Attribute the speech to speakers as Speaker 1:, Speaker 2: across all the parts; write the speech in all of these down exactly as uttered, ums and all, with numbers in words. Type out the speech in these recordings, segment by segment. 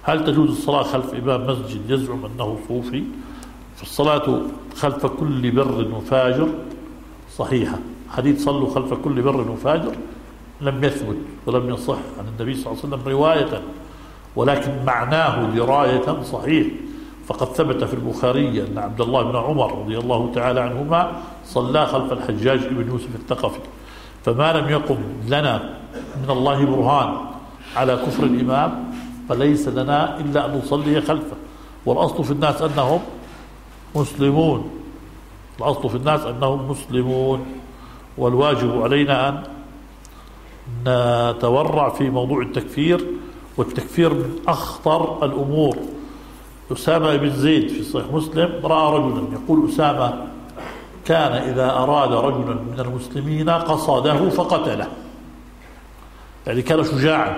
Speaker 1: هل تجوز الصلاة خلف إمام مسجد يزعم أنه صوفي؟ فالصلاة خلف كل بر وفاجر صحيحة. حديث صلوا خلف كل بر وفاجر لم يثبت ولم يصح عن النبي صلى الله عليه وسلم رواية، ولكن معناه دراية صحيح. فقد ثبت في البخاري أن عبد الله بن عمر رضي الله تعالى عنهما صلى خلف الحجاج بن يوسف الثقفي، فما لم يقم لنا من الله برهان على كفر الإمام فليس لنا إلا أن نصلي خلفه. والأصل في الناس أنهم مسلمون، الأصل في الناس أنهم مسلمون، والواجب علينا أن نتورع في موضوع التكفير، والتكفير من أخطر الأمور. أسامة بن زيد في صحيح مسلم رأى رجلا، يقول أسامة كان إذا أراد رجلا من المسلمين قصده فقتله، يعني كان شجاعا،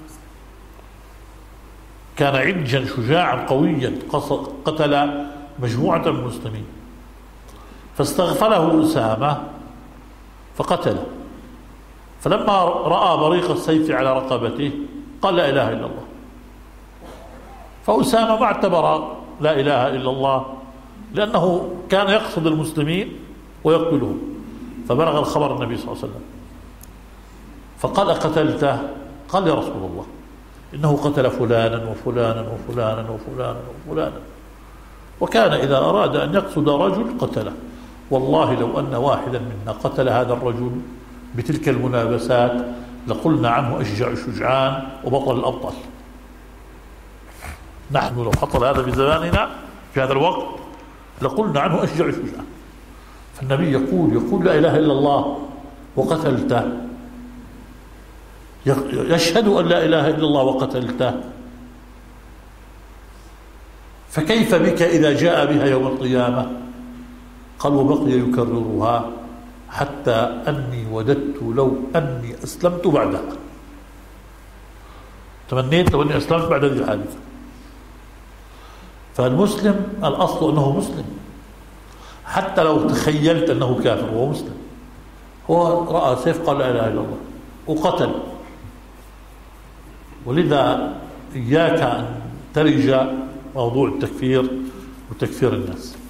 Speaker 1: كان عجا شجاعا قويا، قتل مجموعة من المسلمين، فاستغفله أسامة فقتله، فلما رأى بريق السيف على رقبته قال لا إله إلا الله، فأسامة ما اعتبر لا إله إلا الله لأنه كان يقصد المسلمين ويقتلهم، فبلغ الخبر النبي صلى الله عليه وسلم فقال أقتلته؟ قال يا رسول الله إنه قتل فلانا وفلانا وفلانا وفلانا وفلانا، وكان إذا أراد أن يقصد رجل قتله. والله لو أن واحدا منا قتل هذا الرجل بتلك الملابسات لقلنا عنه أشجع الشجعان وبطل الأبطال. نحن لو حصل هذا في زماننا في هذا الوقت لقلنا عنه أشجع الشجعان. فالنبي يقول يقول لا إله إلا الله وقتلته، يشهد أن لا إله إلا الله وقتلته، فكيف بك إذا جاء بها يوم القيامة؟ قال وبقي يكررها حتى أني وددت لو أني أسلمت بعدها، تمنيت لو أني أسلمت بعد هذه الحادثة. فالمسلم الأصل أنه مسلم، حتى لو تخيلت أنه كافر وهو مسلم، هو رأى سيف قال لا إله إلا الله وقتل. ولذا إياك أن ترجع موضوع التكفير وتكفير الناس.